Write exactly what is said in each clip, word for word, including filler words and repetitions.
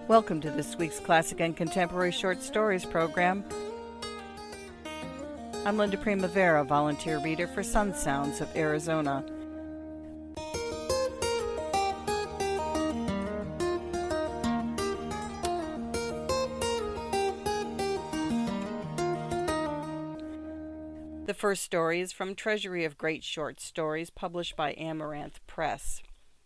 Welcome to this week's Classic and Contemporary Short Stories program. I'm Linda Primavera, volunteer reader for Sun Sounds of Arizona. The first story is from Treasury of Great Short Stories, published by Amaranth Press.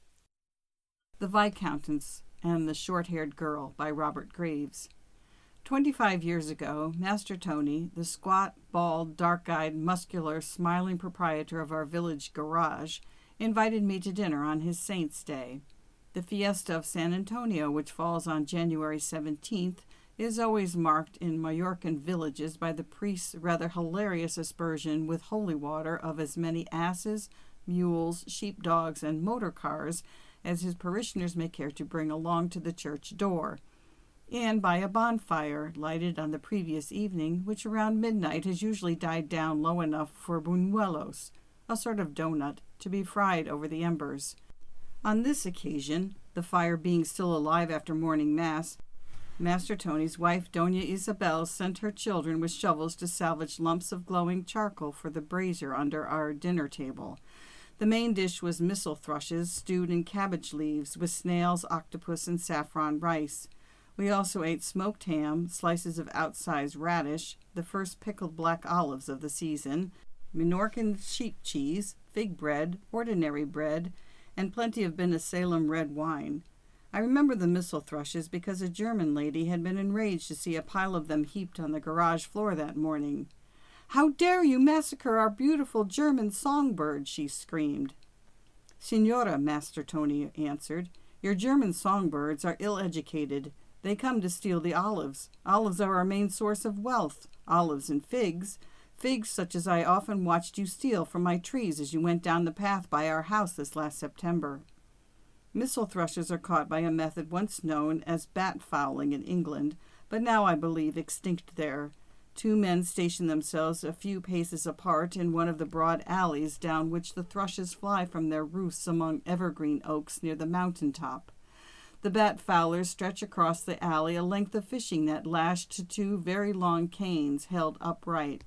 The Viscountess and the Short-Haired Girl by Robert Graves. Twenty-five years ago, Master Tony, the squat, bald, dark-eyed, muscular, smiling proprietor of our village garage, invited me to dinner on his Saint's Day. The fiesta of San Antonio, which falls on January seventeenth, is always marked in Mallorcan villages by the priest's rather hilarious aspersion with holy water of as many asses, mules, sheepdogs, and motor cars as his parishioners may care to bring along to the church door, and by a bonfire lighted on the previous evening, which around midnight has usually died down low enough for buñuelos, a sort of donut, to be fried over the embers. On this occasion, the fire being still alive after morning mass, Master Tony's wife, Doña Isabel, sent her children with shovels to salvage lumps of glowing charcoal for the brazier under our dinner table. The main dish was missel thrushes stewed in cabbage leaves with snails, octopus, and saffron rice. We also ate smoked ham, slices of outsized radish, the first pickled black olives of the season, Minorcan sheep cheese, fig bread, ordinary bread, and plenty of Bene Salem red wine. I remember the missel thrushes because a German lady had been enraged to see a pile of them heaped on the garage floor that morning. "How dare you massacre our beautiful German songbird?" she screamed. "Signora," Master Tony answered, "your German songbirds are ill-educated. They come to steal the olives. Olives are our main source of wealth. Olives and figs. Figs such as I often watched you steal from my trees as you went down the path by our house this last September." Missel thrushes are caught by a method once known as bat fowling in England, but now I believe extinct there. Two men station themselves a few paces apart in one of the broad alleys down which the thrushes fly from their roosts among evergreen oaks near the mountain top. The bat fowlers stretch across the alley a length of fishing net lashed to two very long canes held upright.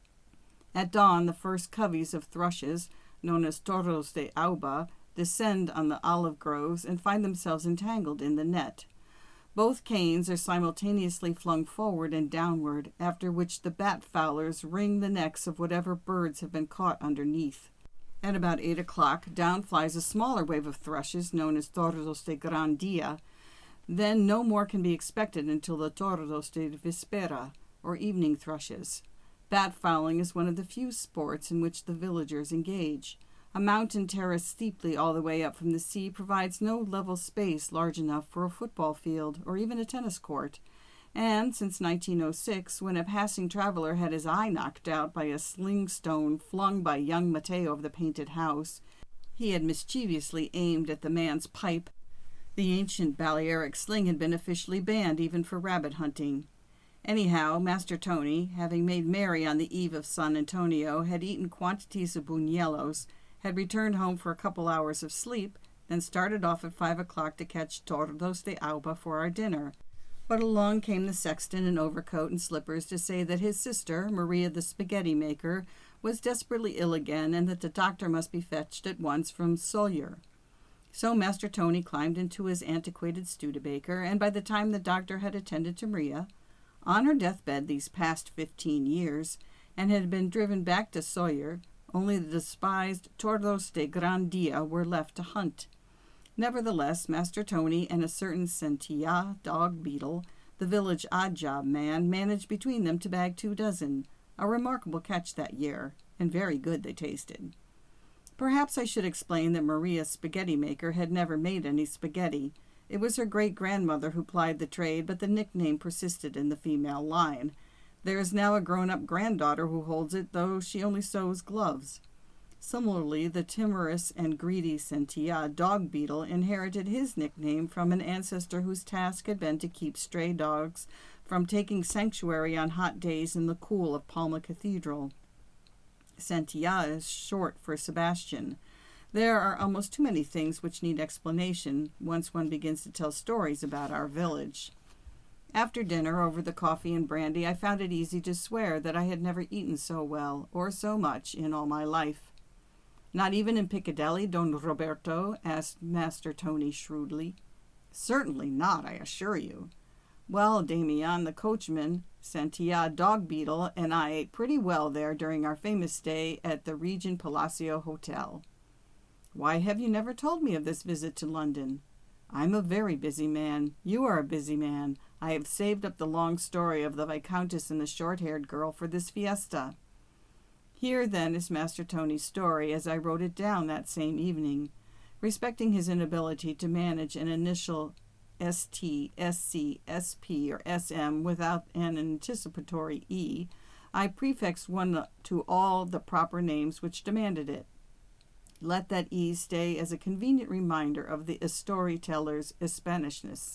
At dawn, the first coveys of thrushes, known as toros de auba, descend on the olive groves and find themselves entangled in the net. Both canes are simultaneously flung forward and downward, after which the bat fowlers wring the necks of whatever birds have been caught underneath. At about eight o'clock, down flies a smaller wave of thrushes, known as tordos de gran dia. Then no more can be expected until the tordos de vispera, or evening thrushes. Bat fowling is one of the few sports in which the villagers engage. A mountain terrace steeply all the way up from the sea provides no level space large enough for a football field or even a tennis court, and since nineteen oh six, when a passing traveler had his eye knocked out by a sling stone flung by young Mateo of the painted house, he had mischievously aimed at the man's pipe. The ancient Balearic sling had been officially banned even for rabbit hunting. Anyhow, Master Tony, having made merry on the eve of San Antonio, had eaten quantities of buñuelos, had returned home for a couple hours of sleep, then started off at five o'clock to catch tordos de auba for our dinner. But along came the sexton in overcoat and slippers to say that his sister, Maria the spaghetti maker, was desperately ill again and that the doctor must be fetched at once from Sóller. So Master Tony climbed into his antiquated Studebaker, and by the time the doctor had attended to Maria, on her deathbed these past fifteen years, and had been driven back to Sóller, only the despised tordos de gran dia were left to hunt. Nevertheless, Master Tony and a certain Centilla dog beetle, the village odd-job man, managed between them to bag two dozen, a remarkable catch that year, and very good they tasted. Perhaps I should explain that Maria Spaghetti Maker had never made any spaghetti. It was her great-grandmother who plied the trade, but the nickname persisted in the female line. There is now a grown-up granddaughter who holds it, though she only sews gloves. Similarly, the timorous and greedy Centilla dog beetle inherited his nickname from an ancestor whose task had been to keep stray dogs from taking sanctuary on hot days in the cool of Palma Cathedral. Centilla is short for Sebastian. There are almost too many things which need explanation once one begins to tell stories about our village. After dinner, over the coffee and brandy, I found it easy to swear that I had never eaten so well or so much in all my life. Not even in Piccadilly, Don Roberto? Asked Master Tony shrewdly. Certainly not, I assure you. Well, Damian, the coachman, Santia Dog Beetle, and I ate pretty well there during our famous stay at the Regent Palacio Hotel. Why have you never told me of this visit to London? I'm a very busy man. You are a busy man. I have saved up the long story of the Viscountess and the short-haired girl for this fiesta. Here, then, is Master Tony's story as I wrote it down that same evening. Respecting his inability to manage an initial S T, S C, S P, or S M without an anticipatory E, I prefixed one to all the proper names which demanded it. Let that E stay as a convenient reminder of the storyteller's Hispanishness.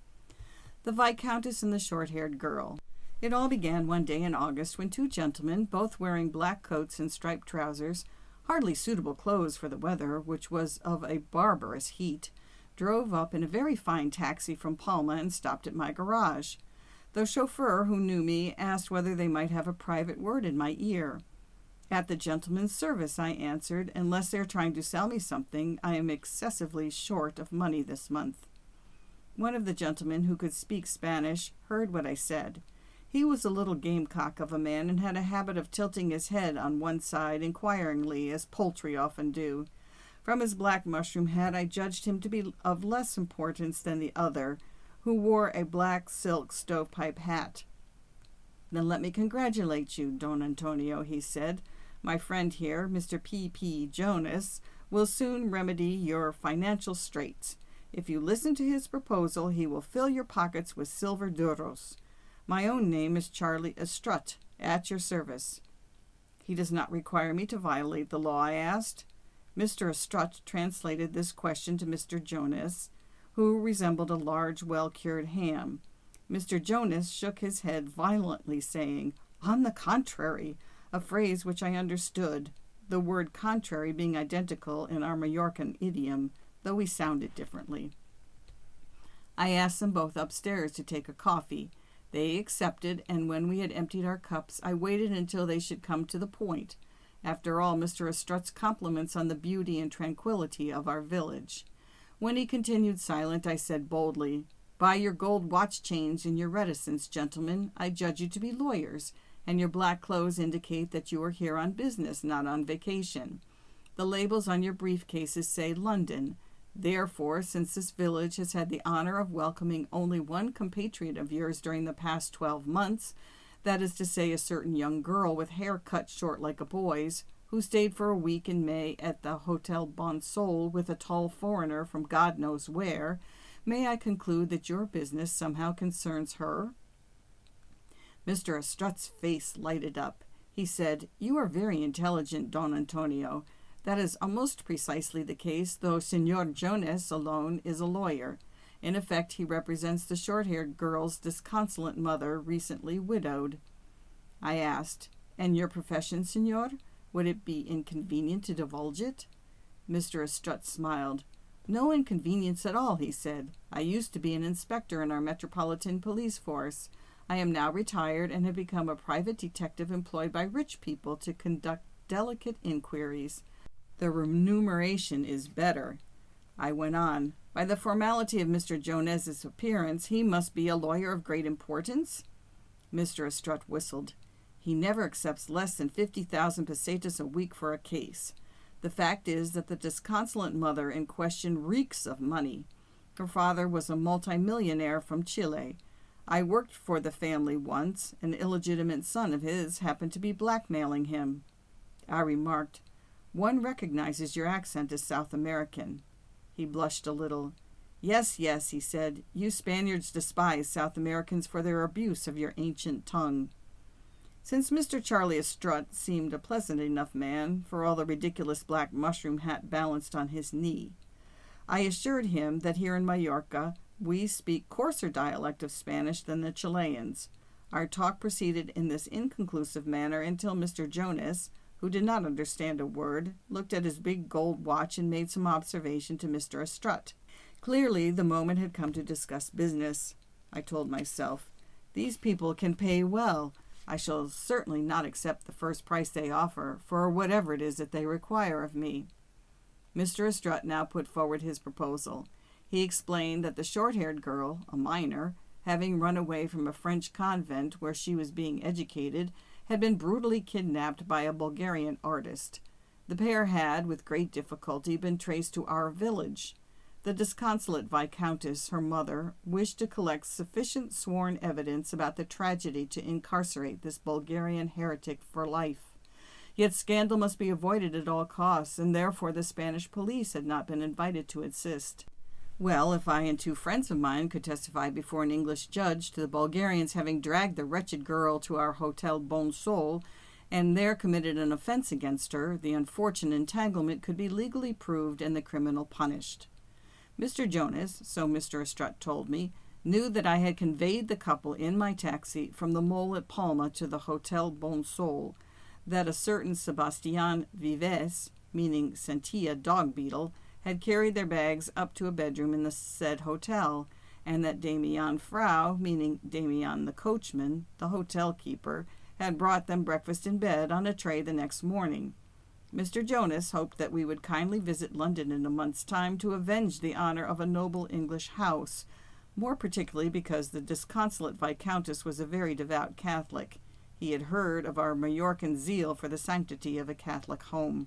The Viscountess and the short-haired girl. It all began one day in August when two gentlemen, both wearing black coats and striped trousers, hardly suitable clothes for the weather, which was of a barbarous heat, drove up in a very fine taxi from Palma and stopped at my garage. The chauffeur, who knew me, asked whether they might have a private word in my ear. At the gentleman's service, I answered, unless they are trying to sell me something. I am excessively short of money this month. One of the gentlemen, who could speak Spanish, heard what I said. He was a little gamecock of a man and had a habit of tilting his head on one side inquiringly, as poultry often do. From his black mushroom hat I judged him to be of less importance than the other, who wore a black silk stovepipe hat. Then let me congratulate you, Don Antonio, he said. My friend here, Mister P. P. Jonas, will soon remedy your financial straits. If you listen to his proposal, he will fill your pockets with silver duros. My own name is Charlie Estrut, at your service. He does not require me to violate the law, I asked. Mister Estrut translated this question to Mister Jonas, who resembled a large, well-cured ham. Mister Jonas shook his head violently, saying, "On the contrary," a phrase which I understood, the word contrary being identical in our Mallorcan idiom, though we sound it differently. I asked them both upstairs to take a coffee. They accepted, and when we had emptied our cups, I waited until they should come to the point. After all, Mister Estrut's compliments on the beauty and tranquillity of our village. When he continued silent, I said boldly, "By your gold watch chains and your reticence, gentlemen, I judge you to be lawyers, and your black clothes indicate that you are here on business, not on vacation. The labels on your briefcases say London. Therefore, since this village has had the honor of welcoming only one compatriot of yours during the past twelve months, that is to say a certain young girl with hair cut short like a boy's, who stayed for a week in May at the Hotel Bon Sol with a tall foreigner from God knows where, may I conclude that your business somehow concerns her?" Mister Estrut's face lighted up. He said, "You are very intelligent, Don Antonio. That is almost precisely the case, though Senor Jonas alone is a lawyer. In effect, he represents the short-haired girl's disconsolate mother, recently widowed." I asked, "And your profession, senor? Would it be inconvenient to divulge it?" Mister Estrut smiled. "No inconvenience at all," he said. "I used to be an inspector in our Metropolitan Police Force. I am now retired and have become a private detective employed by rich people to conduct delicate inquiries. The remuneration is better." I went on, "By the formality of Mister Jonas's appearance, he must be a lawyer of great importance?" Mister Estrut whistled. "He never accepts less than fifty thousand pesetas a week for a case. The fact is that the disconsolate mother in question reeks of money. Her father was a multimillionaire from Chile. I worked for the family once. An illegitimate son of his happened to be blackmailing him." I remarked, "One recognizes your accent as South American." He blushed a little. "Yes, yes," he said, "you Spaniards despise South Americans for their abuse of your ancient tongue." Since Mister Charlie Estrut seemed a pleasant enough man, for all the ridiculous black mushroom hat balanced on his knee, I assured him that here in Mallorca we speak coarser dialect of Spanish than the Chileans. Our talk proceeded in this inconclusive manner until Mister Jonas, who did not understand a word, looked at his big gold watch and made some observation to Mister Estrut. Clearly, the moment had come to discuss business. I told myself, these people can pay well. I shall certainly not accept the first price they offer for whatever it is that they require of me. Mister Estrut now put forward his proposal. He explained that the short-haired girl, a minor, having run away from a French convent where she was being educated, had been brutally kidnapped by a Bulgarian artist. The pair had, with great difficulty, been traced to our village. The disconsolate Viscountess, her mother, wished to collect sufficient sworn evidence about the tragedy to incarcerate this Bulgarian heretic for life. Yet scandal must be avoided at all costs, and therefore the Spanish police had not been invited to assist. Well, if I and two friends of mine could testify before an English judge to the Bulgarians having dragged the wretched girl to our Hotel Bon Sol, and there committed an offense against her, the unfortunate entanglement could be legally proved and the criminal punished. Mister Jonas, so Mister Estrut told me, knew that I had conveyed the couple in my taxi from the mole at Palma to the Hotel Bon Sol, that a certain Sebastian Vives, meaning Centilla dog beetle, had carried their bags up to a bedroom in the said hotel, and that Damian Frau, meaning Damian the coachman, the hotel keeper, had brought them breakfast in bed on a tray the next morning. Mister Jonas hoped that we would kindly visit London in a month's time to avenge the honor of a noble English house, more particularly because the disconsolate Viscountess was a very devout Catholic. He had heard of our Majorcan zeal for the sanctity of a Catholic home.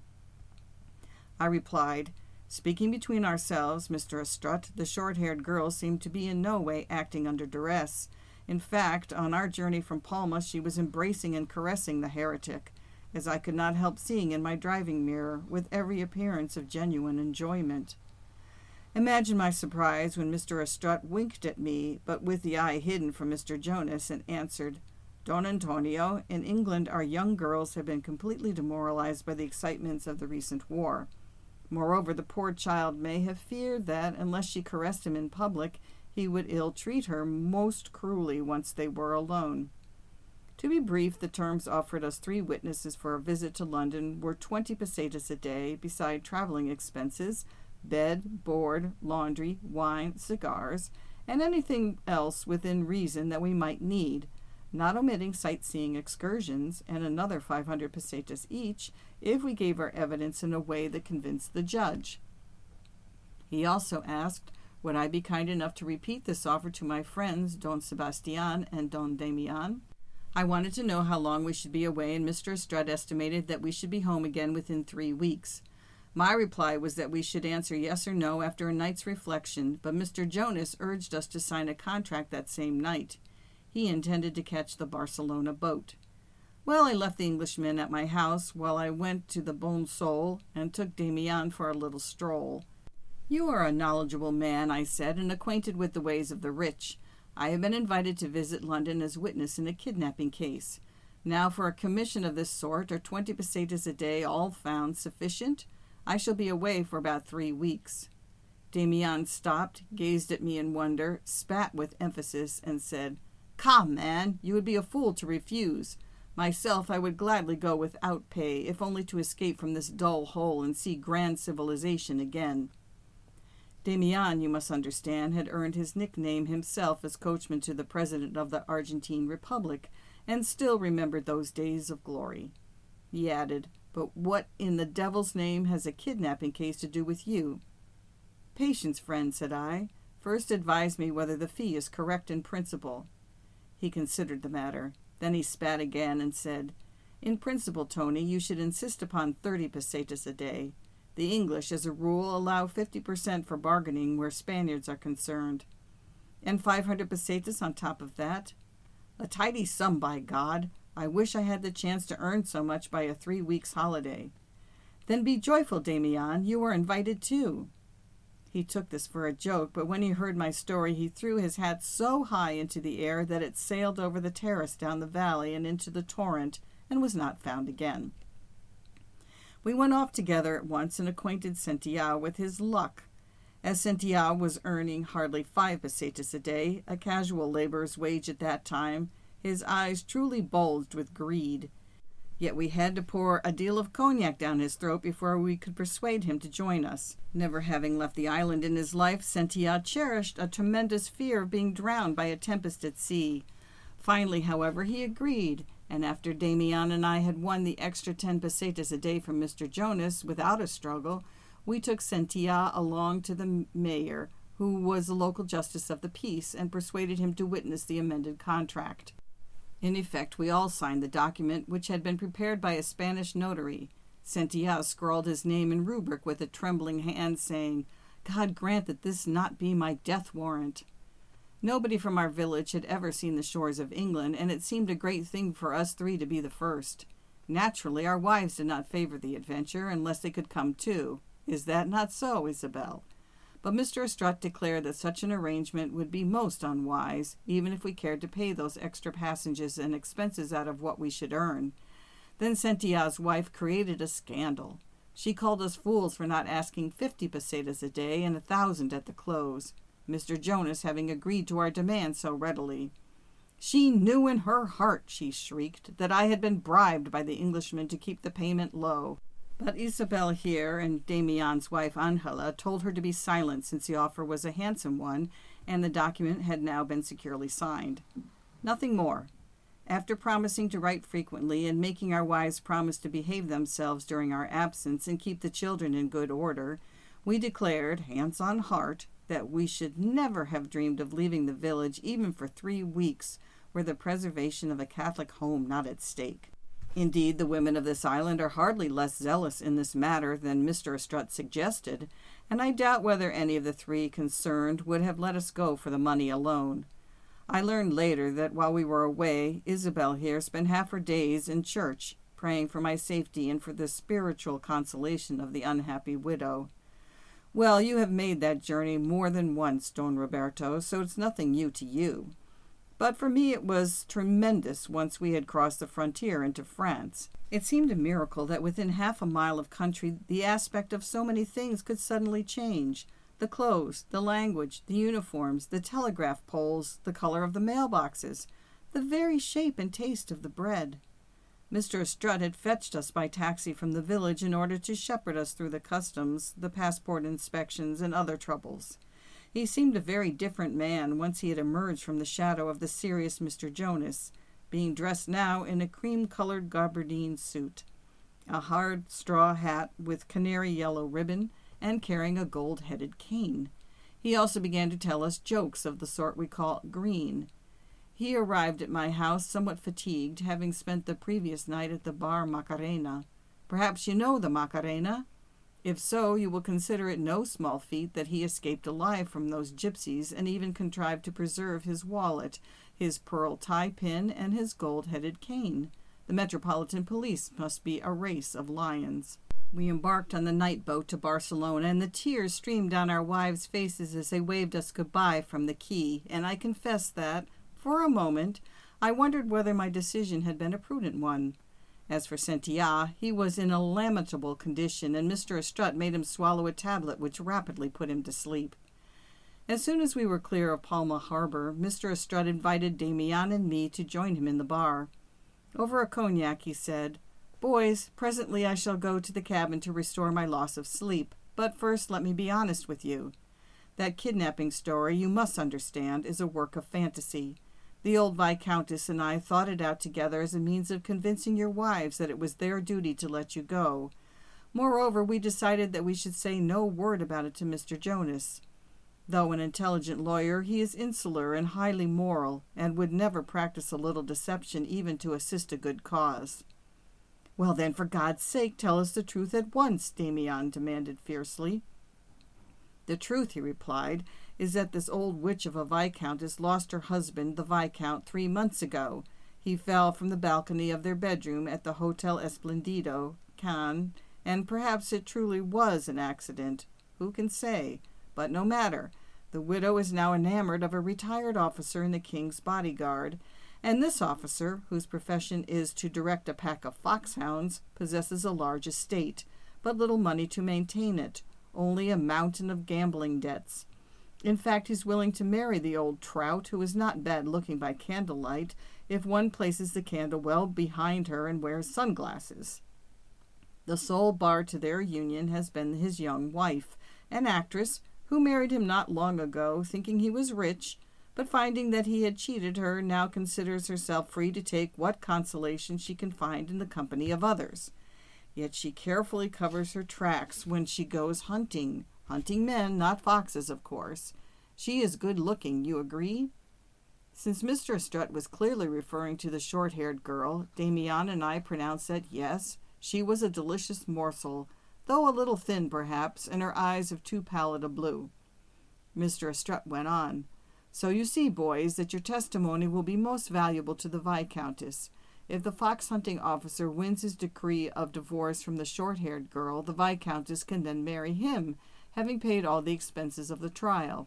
I replied, speaking between ourselves, Mister Estrut, the short-haired girl seemed to be in no way acting under duress. In fact, on our journey from Palma, she was embracing and caressing the heretic, as I could not help seeing in my driving mirror, with every appearance of genuine enjoyment. Imagine my surprise when Mister Estrut winked at me, but with the eye hidden from Mister Jonas, and answered, Don Antonio, in England our young girls have been completely demoralized by the excitements of the recent war. Moreover, the poor child may have feared that, unless she caressed him in public, he would ill-treat her most cruelly once they were alone. To be brief, the terms offered us three witnesses for a visit to London were twenty pesetas a day, beside traveling expenses, bed, board, laundry, wine, cigars, and anything else within reason that we might need, not omitting sightseeing excursions, and another five hundred pesetas each if we gave our evidence in a way that convinced the judge. He also asked, would I be kind enough to repeat this offer to my friends, Don Sebastian and Don Damian? I wanted to know how long we should be away, and Mister Estrut estimated that we should be home again within three weeks. My reply was that we should answer yes or no after a night's reflection, but Mister Jonas urged us to sign a contract that same night. He intended to catch the Barcelona boat. Well, I left the Englishman at my house while I went to the Bon Sol and took Damian for a little stroll. You are a knowledgeable man, I said, and acquainted with the ways of the rich. I have been invited to visit London as witness in a kidnapping case. Now, for a commission of this sort, are twenty pesetas a day all found sufficient? I shall be away for about three weeks. Damian stopped, gazed at me in wonder, spat with emphasis, and said, Come, man, you would be a fool to refuse. Myself, I would gladly go without pay, if only to escape from this dull hole and see grand civilization again. Damian, you must understand, had earned his nickname himself as coachman to the President of the Argentine Republic, and still remembered those days of glory. He added, But what in the devil's name has a kidnapping case to do with you? Patience, friend, said I. First advise me whether the fee is correct in principle. He considered the matter. Then he spat again and said, In principle, Tony, you should insist upon thirty pesetas a day. The English, as a rule, allow fifty per cent for bargaining where Spaniards are concerned. And five hundred pesetas on top of that? A tidy sum, by God! I wish I had the chance to earn so much by a three weeks' holiday. Then be joyful, Damian. You are invited too. He took this for a joke, but when he heard my story, he threw his hat so high into the air that it sailed over the terrace down the valley and into the torrent, and was not found again. We went off together at once and acquainted Centilla with his luck. As Centilla was earning hardly five pesetas a day, a casual laborer's wage at that time, his eyes truly bulged with greed. Yet we had to pour a deal of cognac down his throat before we could persuade him to join us. Never having left the island in his life, Cynthia cherished a tremendous fear of being drowned by a tempest at sea. Finally, however, he agreed, and after Damian and I had won the extra ten pesetas a day from Mister Jonas without a struggle, we took Cynthia along to the mayor, who was the local justice of the peace, and persuaded him to witness the amended contract. In effect, we all signed the document, which had been prepared by a Spanish notary. Cynthia scrawled his name in rubric with a trembling hand, saying, "God grant that this not be my death warrant." Nobody from our village had ever seen the shores of England, and it seemed a great thing for us three to be the first. Naturally, our wives did not favor the adventure unless they could come too. Is that not so, Isabel? But Mister Estrut declared that such an arrangement would be most unwise, even if we cared to pay those extra passages and expenses out of what we should earn. Then Cynthia's wife created a scandal. She called us fools for not asking fifty pesetas a day and a thousand at the close, Mister Jonas having agreed to our demand so readily. She knew in her heart, she shrieked, that I had been bribed by the Englishman to keep the payment low. But Isabel here and Damian's wife Angela told her to be silent, since the offer was a handsome one, and the document had now been securely signed. Nothing more. After promising to write frequently and making our wives promise to behave themselves during our absence and keep the children in good order, we declared, hands on heart, that we should never have dreamed of leaving the village even for three weeks, were the preservation of a Catholic home not at stake. Indeed, the women of this island are hardly less zealous in this matter than Mister Estrut suggested, and I doubt whether any of the three concerned would have let us go for the money alone. I learned later that while we were away, Isabel here spent half her days in church, praying for my safety and for the spiritual consolation of the unhappy widow. Well, you have made that journey more than once, Don Roberto, so it's nothing new to you. But for me it was tremendous once we had crossed the frontier into France. It seemed a miracle that within half a mile of country the aspect of so many things could suddenly change. The clothes, the language, the uniforms, the telegraph poles, the color of the mailboxes, the very shape and taste of the bread. Mister Estrut had fetched us by taxi from the village in order to shepherd us through the customs, the passport inspections, and other troubles. He seemed a very different man once he had emerged from the shadow of the serious Mister Jonas, being dressed now in a cream-colored gabardine suit, a hard straw hat with canary-yellow ribbon, and carrying a gold-headed cane. He also began to tell us jokes of the sort we call green. He arrived at my house somewhat fatigued, having spent the previous night at the bar Macarena. Perhaps you know the Macarena? If so, you will consider it no small feat that he escaped alive from those gypsies and even contrived to preserve his wallet, his pearl tie-pin, and his gold-headed cane. The Metropolitan Police must be a race of lions. We embarked on the night boat to Barcelona, and the tears streamed down our wives' faces as they waved us goodbye from the quay, and I confess that, for a moment, I wondered whether my decision had been a prudent one. As for Cynthia, he was in a lamentable condition, and Mister Estrut made him swallow a tablet which rapidly put him to sleep. As soon as we were clear of Palma Harbor, Mister Estrut invited Damian and me to join him in the bar. Over a cognac, he said, "Boys, presently I shall go to the cabin to restore my loss of sleep, but first let me be honest with you. That kidnapping story, you must understand, is a work of fantasy. The old Viscountess and I thought it out together as a means of convincing your wives that it was their duty to let you go. Moreover, we decided that we should say no word about it to Mister Jonas. Though an intelligent lawyer, he is insular and highly moral, and would never practice a little deception even to assist a good cause." "Well then, for God's sake, tell us the truth at once," Damian demanded fiercely. "The truth," he replied, "is that this old witch of a viscountess lost her husband, the viscount, three months ago. He fell from the balcony of their bedroom at the Hotel Esplendido, Cannes, and perhaps it truly was an accident. Who can say? But no matter. The widow is now enamored of a retired officer in the king's bodyguard, and this officer, whose profession is to direct a pack of foxhounds, possesses a large estate, but little money to maintain it, only a mountain of gambling debts. In fact, he's willing to marry the old trout, who is not bad looking by candlelight, if one places the candle well behind her and wears sunglasses. The sole bar to their union has been his young wife, an actress who married him not long ago, thinking he was rich, but finding that he had cheated her, now considers herself free to take what consolation she can find in the company of others. Yet she carefully covers her tracks when she goes hunting. Hunting men, not foxes, of course. She is good-looking, you agree? Since Mister Strutt was clearly referring to the short-haired girl, Damian and I pronounced that, yes, she was a delicious morsel, though a little thin, perhaps, and her eyes of too pallid a blue. Mister Strutt went on, "So you see, boys, that your testimony will be most valuable to the Viscountess. If the fox-hunting officer wins his decree of divorce from the short-haired girl, the Viscountess can then marry him, having paid all the expenses of the trial.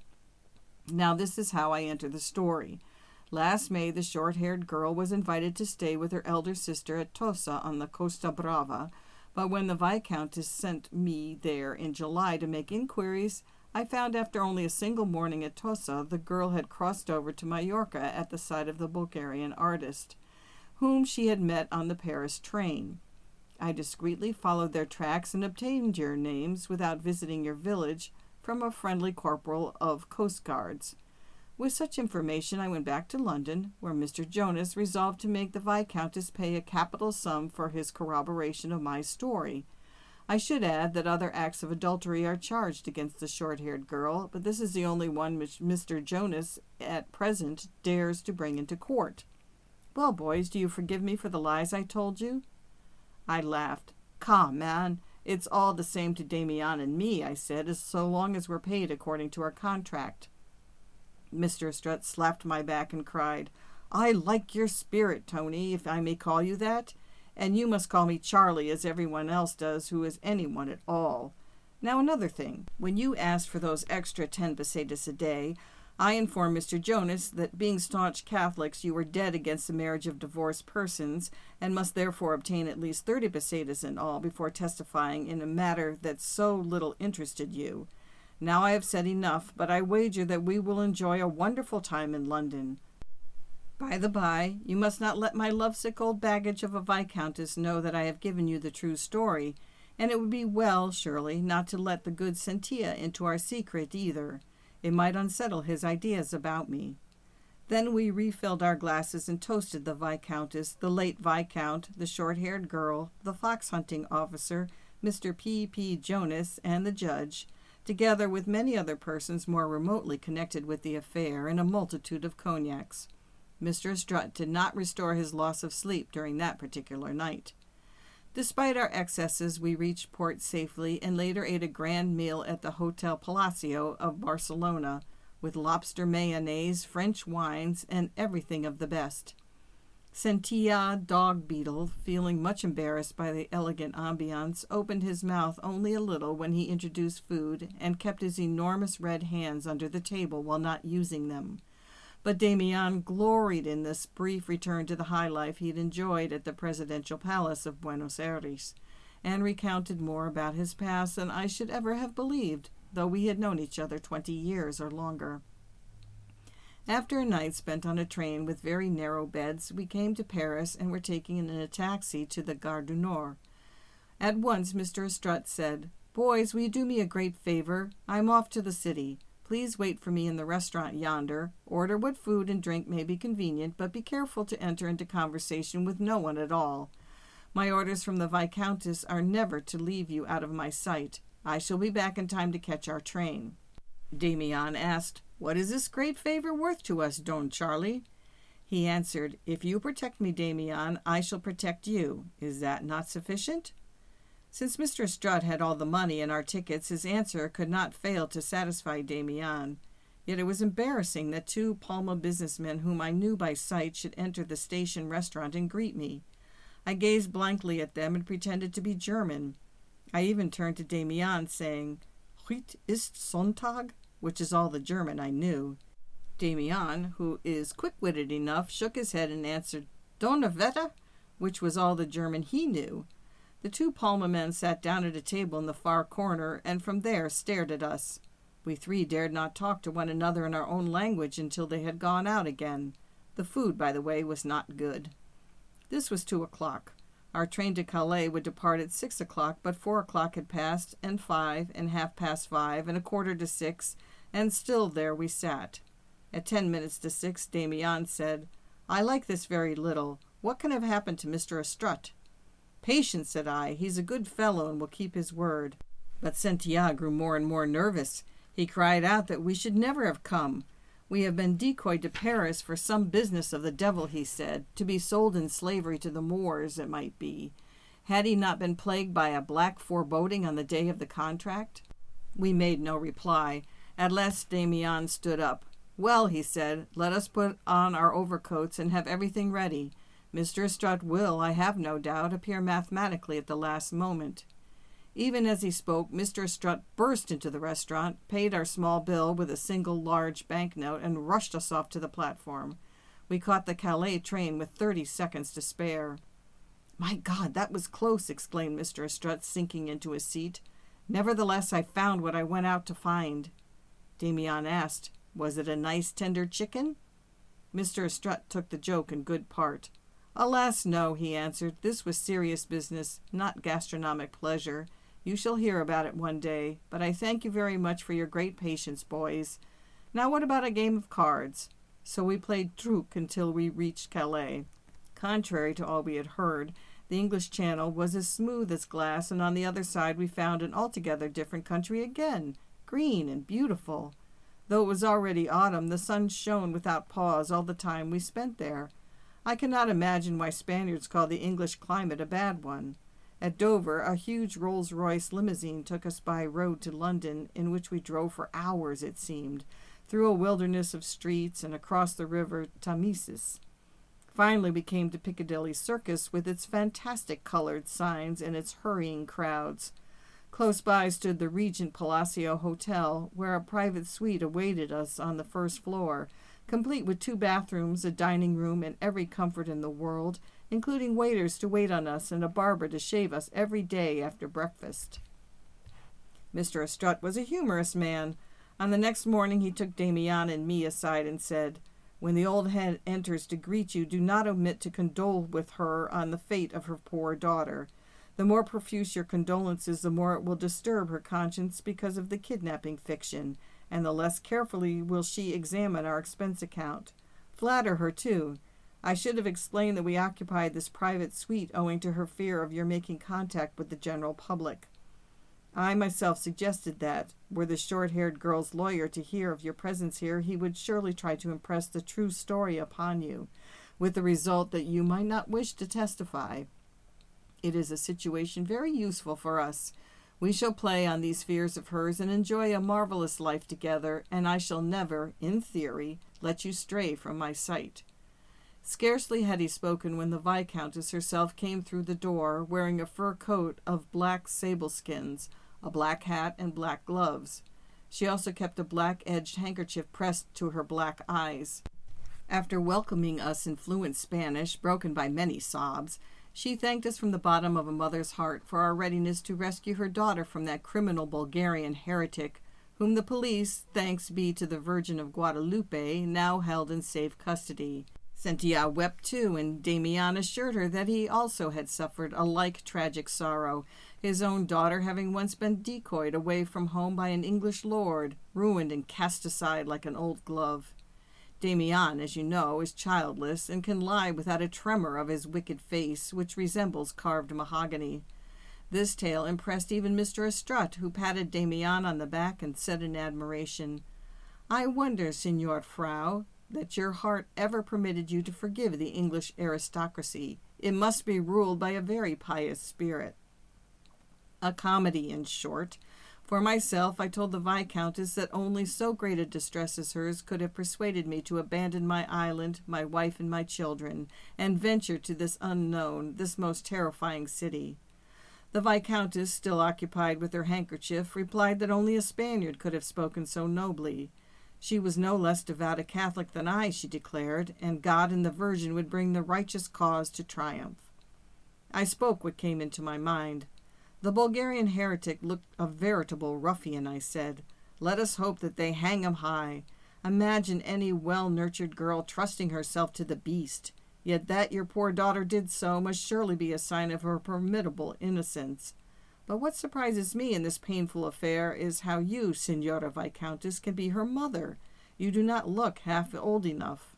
Now this is how I enter the story. Last May, the short-haired girl was invited to stay with her elder sister at Tossa on the Costa Brava, but when the Viscountess sent me there in July to make inquiries, I found after only a single morning at Tossa, the girl had crossed over to Mallorca at the side of the Bulgarian artist, whom she had met on the Paris train. I discreetly followed their tracks and obtained your names, without visiting your village, from a friendly corporal of coast guards. With such information I went back to London, where Mister Jonas resolved to make the Viscountess pay a capital sum for his corroboration of my story. I should add that other acts of adultery are charged against the short-haired girl, but this is the only one which Mister Jonas at present dares to bring into court. Well, boys, do you forgive me for the lies I told you?" I laughed. "Come, man, it's all the same to Damian and me," I said, "as so long as we're paid according to our contract." Mister Strutt slapped my back and cried, "I like your spirit, Tony, if I may call you that. And you must call me Charlie, as everyone else does who is anyone at all. Now another thing. When you asked for those extra ten pesetas a day, I informed Mister Jonas that being staunch Catholics you were dead against the marriage of divorced persons, and must therefore obtain at least thirty pesetas in all before testifying in a matter that so little interested you. Now I have said enough, but I wager that we will enjoy a wonderful time in London. By the by, you must not let my lovesick old baggage of a Viscountess know that I have given you the true story, and it would be well, surely, not to let the good Sentia into our secret either. It might unsettle his ideas about me." Then we refilled our glasses and toasted the Viscountess, the late Viscount, the short-haired girl, the fox-hunting officer, Mister P. P. Jonas, and the judge, together with many other persons more remotely connected with the affair, and a multitude of cognacs. Mister Strutt did not restore his loss of sleep during that particular night. Despite our excesses, we reached port safely, and later ate a grand meal at the Hotel Palacio of Barcelona, with lobster mayonnaise, French wines, and everything of the best. Sentia Dog Beetle, feeling much embarrassed by the elegant ambiance, opened his mouth only a little when he introduced food, and kept his enormous red hands under the table while not using them. But Damian gloried in this brief return to the high life he had enjoyed at the presidential palace of Buenos Aires, and recounted more about his past than I should ever have believed, though we had known each other twenty years or longer. After a night spent on a train with very narrow beds, we came to Paris and were taken in a taxi to the Gare du Nord. At once Mister Strutt said, "Boys, will you do me a great favor? I am off to the city. Please wait for me in the restaurant yonder. Order what food and drink may be convenient, but be careful to enter into conversation with no one at all. My orders from the Viscountess are never to leave you out of my sight. I shall be back in time to catch our train." Damian asked, "What is this great favor worth to us, Don Charlie?" He answered, "If you protect me, Damian, I shall protect you. Is that not sufficient?" Since Mister Strutt had all the money and our tickets, his answer could not fail to satisfy Damian. Yet it was embarrassing that two Palma businessmen whom I knew by sight should enter the station restaurant and greet me. I gazed blankly at them and pretended to be German. I even turned to Damian, saying, "Heute ist Sonntag," which is all the German I knew. Damian, who is quick-witted enough, shook his head and answered, "Donnerwetter," which was all the German he knew. The two Palma men sat down at a table in the far corner, and from there stared at us. We three dared not talk to one another in our own language until they had gone out again. The food, by the way, was not good. This was two o'clock. Our train to Calais would depart at six o'clock, but four o'clock had passed, and five, and half past five, and a quarter to six, and still there we sat. At ten minutes to six, Damiens said, "I like this very little. What can have happened to Mister Estrut?" "Patience," said I. "He's a good fellow and will keep his word." But Santiago grew more and more nervous. He cried out that we should never have come. "We have been decoyed to Paris for some business of the devil," he said, "to be sold in slavery to the Moors, it might be. Had he not been plagued by a black foreboding on the day of the contract?" We made no reply. At last Damiens stood up. "Well," he said, "let us put on our overcoats and have everything ready. Mister Estrut will, I have no doubt, appear mathematically at the last moment." Even as he spoke, Mister Estrut burst into the restaurant, paid our small bill with a single large banknote, and rushed us off to the platform. We caught the Calais train with thirty seconds to spare. "My God, that was close!" exclaimed Mister Estrut, sinking into his seat. "Nevertheless, I found what I went out to find." Damiens asked, "Was it a nice tender chicken?" Mister Estrut took the joke in good part. "Alas, no," he answered. "This was serious business, not gastronomic pleasure. You shall hear about it one day, but I thank you very much for your great patience, boys. Now what about a game of cards?" So we played truc until we reached Calais. Contrary to all we had heard, the English Channel was as smooth as glass, and on the other side we found an altogether different country again, green and beautiful. Though it was already autumn, the sun shone without pause all the time we spent there. I cannot imagine why Spaniards call the English climate a bad one. At Dover, a huge Rolls-Royce limousine took us by road to London, in which we drove for hours, it seemed, through a wilderness of streets and across the river Thamesis. Finally, we came to Piccadilly Circus with its fantastic colored signs and its hurrying crowds. Close by stood the Regent Palacio Hotel, where a private suite awaited us on the first floor, complete with two bathrooms, a dining room, and every comfort in the world, including waiters to wait on us and a barber to shave us every day after breakfast. Mister Estrut was a humorous man. On the next morning he took Damiens and me aside and said, "When the old hen enters to greet you, do not omit to condole with her on the fate of her poor daughter. The more profuse your condolences, the more it will disturb her conscience because of the kidnapping fiction, and the less carefully will she examine our expense account. Flatter her, too. I should have explained that we occupied this private suite owing to her fear of your making contact with the general public. I myself suggested that, were the short-haired girl's lawyer to hear of your presence here, he would surely try to impress the true story upon you, with the result that you might not wish to testify. It is a situation very useful for us. We shall play on these fears of hers and enjoy a marvelous life together, and I shall never, in theory, let you stray from my sight." Scarcely had he spoken when the Viscountess herself came through the door, wearing a fur coat of black sable skins, a black hat, and black gloves. She also kept a black-edged handkerchief pressed to her black eyes. After welcoming us in fluent Spanish, broken by many sobs, she thanked us from the bottom of a mother's heart for our readiness to rescue her daughter from that criminal Bulgarian heretic, whom the police, thanks be to the Virgin of Guadalupe, now held in safe custody. Santiago wept too, and Damiens assured her that he also had suffered a like tragic sorrow, his own daughter having once been decoyed away from home by an English lord, ruined and cast aside like an old glove. Damiens, as you know, is childless, and can lie without a tremor of his wicked face, which resembles carved mahogany. This tale impressed even Mister Estrut, who patted Damiens on the back and said in admiration, "I wonder, Signor Frau, that your heart ever permitted you to forgive the English aristocracy. It must be ruled by a very pious spirit." A comedy, in short. For myself, I told the Viscountess that only so great a distress as hers could have persuaded me to abandon my island, my wife, and my children, and venture to this unknown, this most terrifying city. The Viscountess, still occupied with her handkerchief, replied that only a Spaniard could have spoken so nobly. She was no less devout a Catholic than I, she declared, and God and the Virgin would bring the righteous cause to triumph. I spoke what came into my mind. The Bulgarian heretic looked a veritable ruffian, I said. Let us hope that they hang him high. Imagine any well-nurtured girl trusting herself to the beast. Yet that your poor daughter did so must surely be a sign of her formidable innocence. But what surprises me in this painful affair is how you, Signora Viscountess, can be her mother. You do not look half old enough."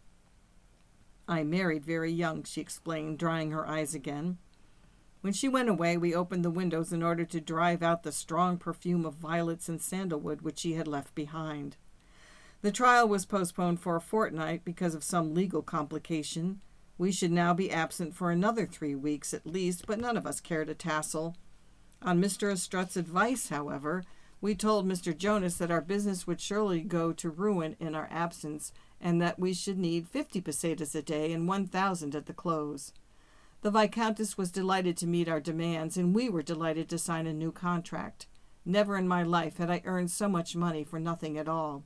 "I married very young," she explained, drying her eyes again. When she went away, we opened the windows in order to drive out the strong perfume of violets and sandalwood which she had left behind. The trial was postponed for a fortnight because of some legal complication. We should now be absent for another three weeks at least, but none of us cared a tassel. On Mister Estrut's advice, however, we told Mister Jonas that our business would surely go to ruin in our absence, and that we should need fifty pesetas a day and one thousand at the close. The Viscountess was delighted to meet our demands, and we were delighted to sign a new contract. Never in my life had I earned so much money for nothing at all.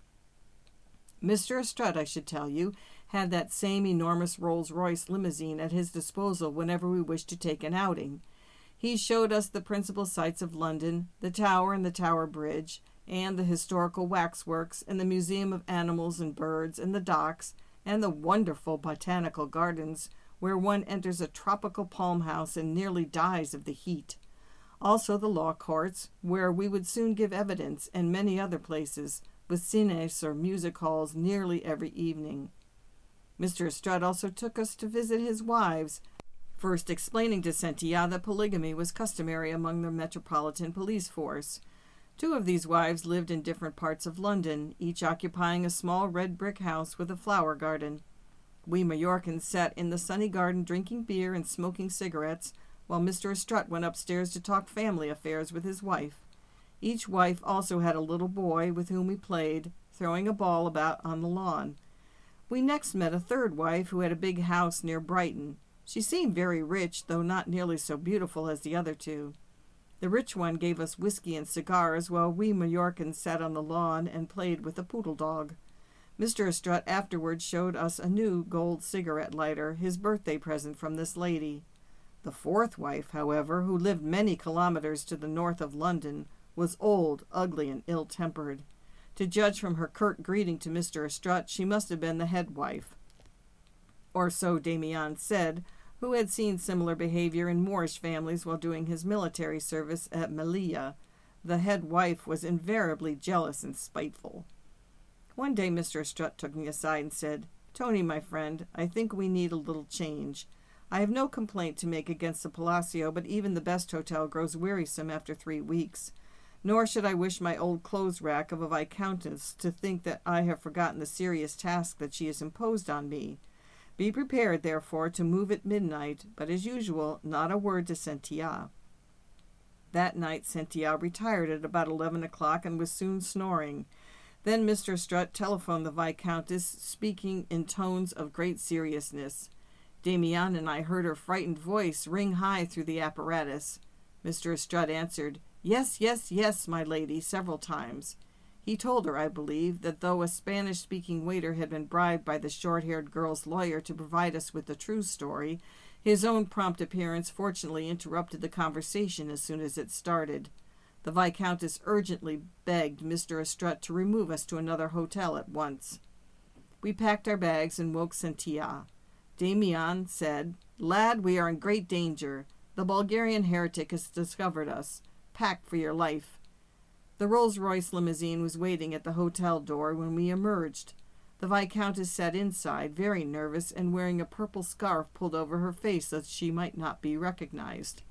Mister Estrut, I should tell you, had that same enormous Rolls-Royce limousine at his disposal whenever we wished to take an outing. He showed us the principal sights of London, the Tower and the Tower Bridge, and the historical waxworks, and the Museum of Animals and Birds, and the docks, and the wonderful botanical gardens, where one enters a tropical palm house and nearly dies of the heat. Also the law courts, where we would soon give evidence, and many other places, with cines or music halls nearly every evening. Mister Estrut also took us to visit his wives, first explaining to Cynthia that polygamy was customary among the Metropolitan Police Force. Two of these wives lived in different parts of London, each occupying a small red brick house with a flower garden. We Mallorcans sat in the sunny garden drinking beer and smoking cigarettes, while Mister Estrut went upstairs to talk family affairs with his wife. Each wife also had a little boy with whom we played, throwing a ball about on the lawn. We next met a third wife who had a big house near Brighton. She seemed very rich, though not nearly so beautiful as the other two. The rich one gave us whiskey and cigars, while we Mallorcans sat on the lawn and played with a poodle dog. Mister Estrut afterwards showed us a new gold cigarette lighter, his birthday present from this lady. The fourth wife, however, who lived many kilometers to the north of London, was old, ugly, and ill-tempered. To judge from her curt greeting to Mister Estrut, she must have been the head wife. Or so Damiens said, who had seen similar behavior in Moorish families while doing his military service at Melilla. The head wife was invariably jealous and spiteful. One day Mister Estrut took me aside and said, "Tony, my friend, I think we need a little change. I have no complaint to make against the Palacio, but even the best hotel grows wearisome after three weeks. Nor should I wish my old clothes rack of a Viscountess to think that I have forgotten the serious task that she has imposed on me. Be prepared, therefore, to move at midnight, but as usual, not a word to Cynthia." That night Cynthia retired at about eleven o'clock and was soon snoring. Then Mister Estrut telephoned the Viscountess, speaking in tones of great seriousness. Damiens and I heard her frightened voice ring high through the apparatus. Mister Estrut answered, "Yes, yes, yes, my lady," several times. He told her, I believe, that though a Spanish-speaking waiter had been bribed by the short-haired girl's lawyer to provide us with the true story, his own prompt appearance fortunately interrupted the conversation as soon as it started. The Viscountess urgently begged Mister Estrut to remove us to another hotel at once. We packed our bags and woke Cynthia. Damiens said, "Lad, we are in great danger. The Bulgarian heretic has discovered us. Pack for your life." The Rolls-Royce limousine was waiting at the hotel door when we emerged. The Viscountess sat inside, very nervous, and wearing a purple scarf pulled over her face so that she might not be recognized.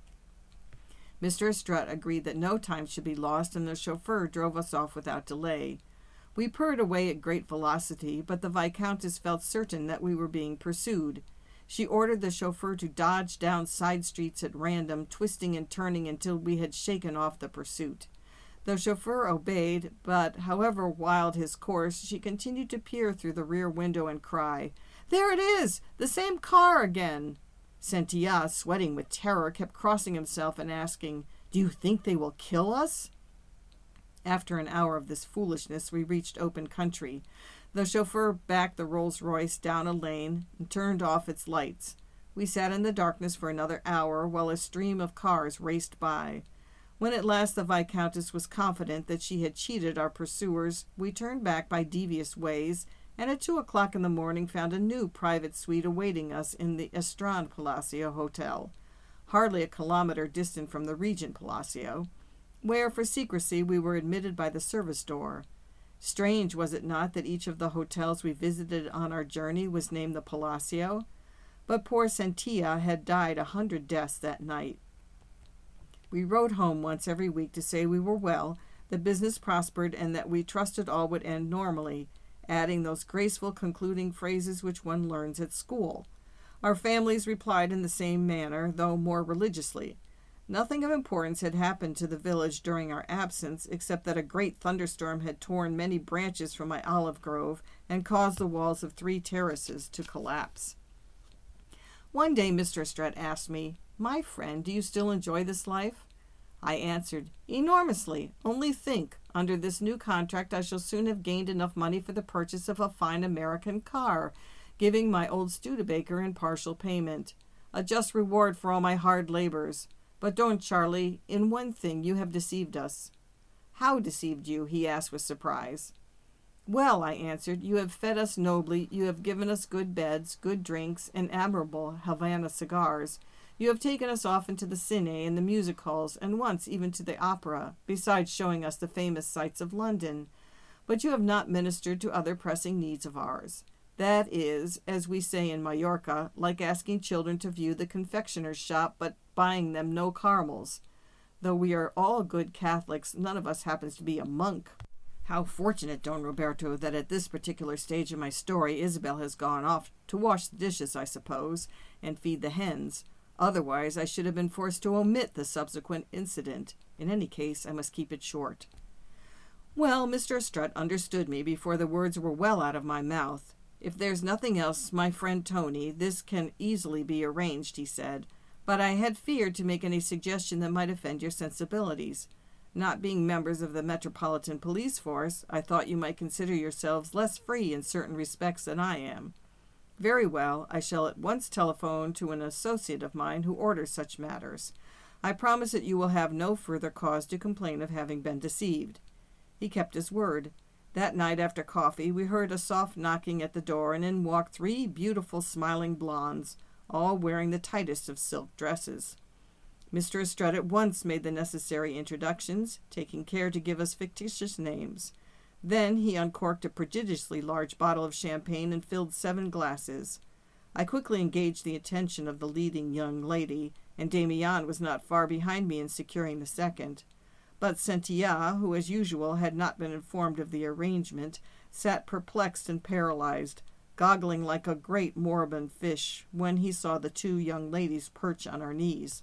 Mister Estrut agreed that no time should be lost, and the chauffeur drove us off without delay. We purred away at great velocity, but the Viscountess felt certain that we were being pursued. She ordered the chauffeur to dodge down side streets at random, twisting and turning until we had shaken off the pursuit. The chauffeur obeyed, but, however wild his course, she continued to peer through the rear window and cry, "There it is! The same car again!" Cynthia, sweating with terror, kept crossing himself and asking, "Do you think they will kill us?" After an hour of this foolishness, we reached open country. The chauffeur backed the Rolls-Royce down a lane and turned off its lights. We sat in the darkness for another hour while a stream of cars raced by. When at last the Viscountess was confident that she had cheated our pursuers, we turned back by devious ways and at two o'clock in the morning found a new private suite awaiting us in the Estrand Palacio Hotel, hardly a kilometer distant from the Regent Palacio, where, for secrecy, we were admitted by the service door. Strange, was it not, that each of the hotels we visited on our journey was named the Palacio? But poor Cynthia had died a hundred deaths that night. We wrote home once every week to say we were well, that business prospered, and that we trusted all would end normally, adding those graceful concluding phrases which one learns at school. Our families replied in the same manner, though more religiously. Nothing of importance had happened to the village during our absence, except that a great thunderstorm had torn many branches from my olive grove and caused the walls of three terraces to collapse. One day Mister Estret asked me, "My friend, do you still enjoy this life?" I answered, "Enormously. Only think, under this new contract I shall soon have gained enough money for the purchase of a fine American car, giving my old Studebaker in partial payment. A just reward for all my hard labors. But don't, Charlie, in one thing you have deceived us." "How deceived you?" he asked with surprise. "Well," I answered, "you have fed us nobly, you have given us good beds, good drinks, and admirable Havana cigars. You have taken us often to the cine and the music halls, and once even to the opera, besides showing us the famous sights of London. But you have not ministered to other pressing needs of ours. That is, as we say in Mallorca, like asking children to view the confectioner's shop, but buying them no caramels. Though we are all good Catholics, none of us happens to be a monk. How fortunate, Don Roberto, that at this particular stage of my story Isabel has gone off to wash the dishes, I suppose, and feed the hens. Otherwise I should have been forced to omit the subsequent incident. In any case, I must keep it short." Well, Mister Estret understood me before the words were well out of my mouth. "If there's nothing else, my friend Tony, this can easily be arranged," he said, "but I had feared to make any suggestion that might offend your sensibilities. Not being members of the Metropolitan Police Force, I thought you might consider yourselves less free in certain respects than I am. Very well, I shall at once telephone to an associate of mine who orders such matters. I promise that you will have no further cause to complain of having been deceived." He kept his word. That night after coffee we heard a soft knocking at the door, and in walked three beautiful smiling blondes, all wearing the tightest of silk dresses. Mister Estret at once made the necessary introductions, taking care to give us fictitious names. Then he uncorked a prodigiously large bottle of champagne and filled seven glasses. I quickly engaged the attention of the leading young lady, and Damiens was not far behind me in securing the second. But Cynthia, who as usual had not been informed of the arrangement, sat perplexed and paralyzed, goggling like a great moribund fish, when he saw the two young ladies perch on our knees.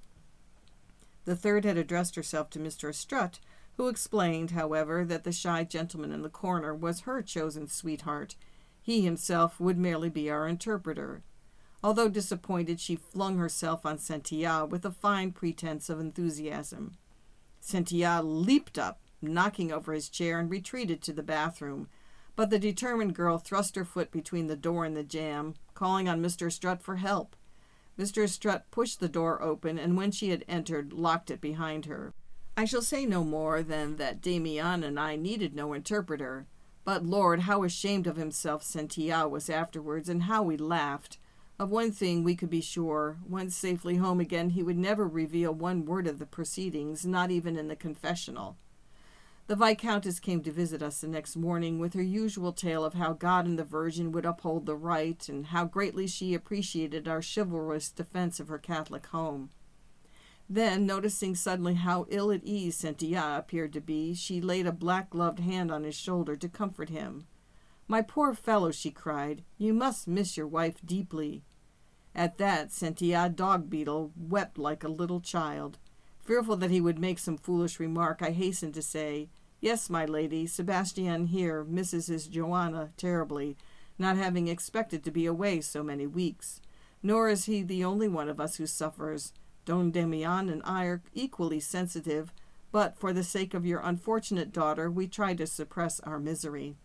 The third had addressed herself to Mister Estret, who explained, however, that the shy gentleman in the corner was her chosen sweetheart. He himself would merely be our interpreter. Although disappointed, she flung herself on Cynthia with a fine pretense of enthusiasm. Cynthia leaped up, knocking over his chair, and retreated to the bathroom. But the determined girl thrust her foot between the door and the jamb, calling on Mister Estret for help. Mister Estret pushed the door open, and when she had entered, locked it behind her. I shall say no more than that Damiens and I needed no interpreter. But, Lord, how ashamed of himself Cynthia was afterwards, and how we laughed. Of one thing we could be sure. Once safely home again, he would never reveal one word of the proceedings, not even in the confessional. The Viscountess came to visit us the next morning with her usual tale of how God and the Virgin would uphold the right, and how greatly she appreciated our chivalrous defense of her Catholic home. Then, noticing suddenly how ill at ease Cynthia appeared to be, she laid a black-gloved hand on his shoulder to comfort him. "My poor fellow," she cried, "you must miss your wife deeply." At that, Cynthia Dog-Beetle wept like a little child. Fearful that he would make some foolish remark, I hastened to say, "Yes, my lady, Sebastian here misses his Joanna terribly, not having expected to be away so many weeks. Nor is he the only one of us who suffers. Don Damiens and I are equally sensitive, but for the sake of your unfortunate daughter we try to suppress our misery."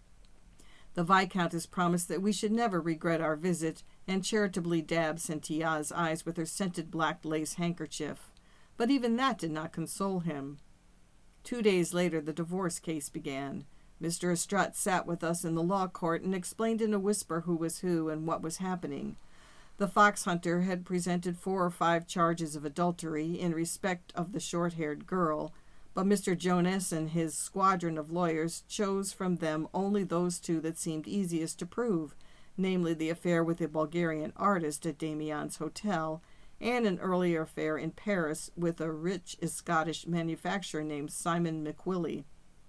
The Viscountess promised that we should never regret our visit, and charitably dabbed Cynthia's eyes with her scented black lace handkerchief. But even that did not console him. Two days later the divorce case began. Mister Estrut sat with us in the law court and explained in a whisper who was who and what was happening. The fox hunter had presented four or five charges of adultery in respect of the short-haired girl, but Mister Jonas and his squadron of lawyers chose from them only those two that seemed easiest to prove, namely the affair with the Bulgarian artist at Damien's hotel, and an earlier affair in Paris with a rich Scottish manufacturer named Simon McWillie.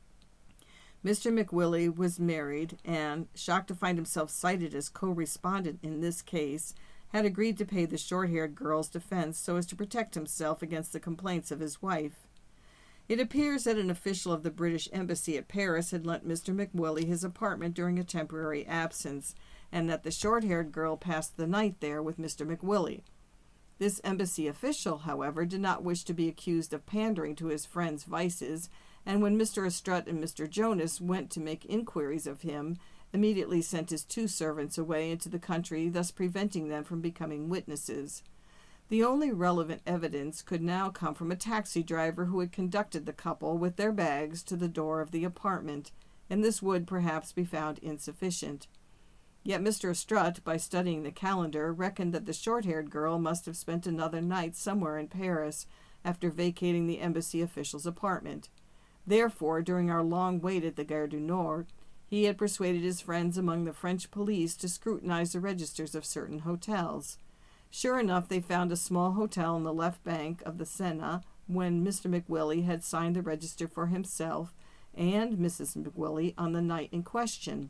Mister McWillie was married and, shocked to find himself cited as co-respondent in this case, had agreed to pay the short-haired girl's defense so as to protect himself against the complaints of his wife. It appears that an official of the British Embassy at Paris had lent Mister McWillie his apartment during a temporary absence, and that the short-haired girl passed the night there with Mister McWillie. This embassy official, however, did not wish to be accused of pandering to his friend's vices, and when Mister Estrut and Mister Jonas went to make inquiries of him, immediately sent his two servants away into the country, thus preventing them from becoming witnesses. The only relevant evidence could now come from a taxi driver who had conducted the couple with their bags to the door of the apartment, and this would perhaps be found insufficient. Yet Mister Estrut, by studying the calendar, reckoned that the short-haired girl must have spent another night somewhere in Paris after vacating the embassy official's apartment. Therefore, during our long wait at the Gare du Nord, he had persuaded his friends among the French police to scrutinize the registers of certain hotels. Sure enough, they found a small hotel on the left bank of the Sena when Mister McWillie had signed the register for himself and Missus McWillie on the night in question.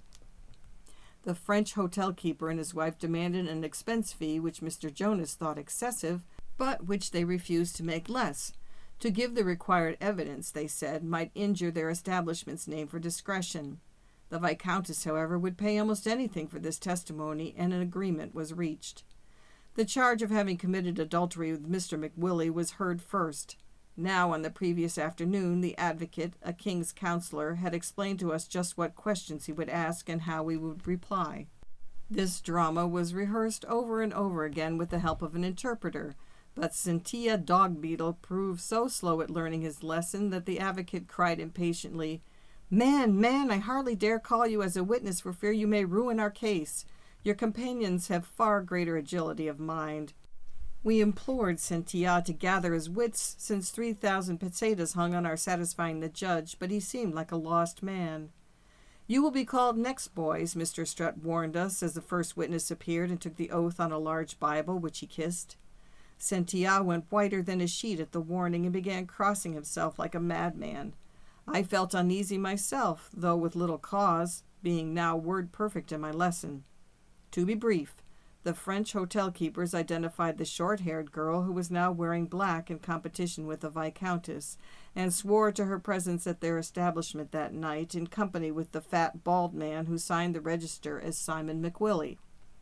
The French hotel keeper and his wife demanded an expense fee which Mister Jonas thought excessive, but which they refused to make less. To give the required evidence, they said, might injure their establishment's name for discretion. The Viscountess, however, would pay almost anything for this testimony, and an agreement was reached. The charge of having committed adultery with Mister McWillie was heard first. Now, on the previous afternoon, the advocate, a king's counselor, had explained to us just what questions he would ask and how we would reply. This drama was rehearsed over and over again with the help of an interpreter, but Cynthia Dogbeetle proved so slow at learning his lesson that the advocate cried impatiently, "Man, man, I hardly dare call you as a witness for fear you may ruin our case. Your companions have far greater agility of mind." We implored Cynthia to gather his wits, since three thousand pesetas hung on our satisfying the judge, but he seemed like a lost man. "You will be called next, boys," Mister Estrut warned us as the first witness appeared and took the oath on a large Bible, which he kissed. Cynthia went whiter than a sheet at the warning and began crossing himself like a madman. I felt uneasy myself, though with little cause, being now word perfect in my lesson. To be brief, the French hotel keepers identified the short-haired girl who was now wearing black in competition with the Viscountess, and swore to her presence at their establishment that night in company with the fat, bald man who signed the register as Simon McWillie.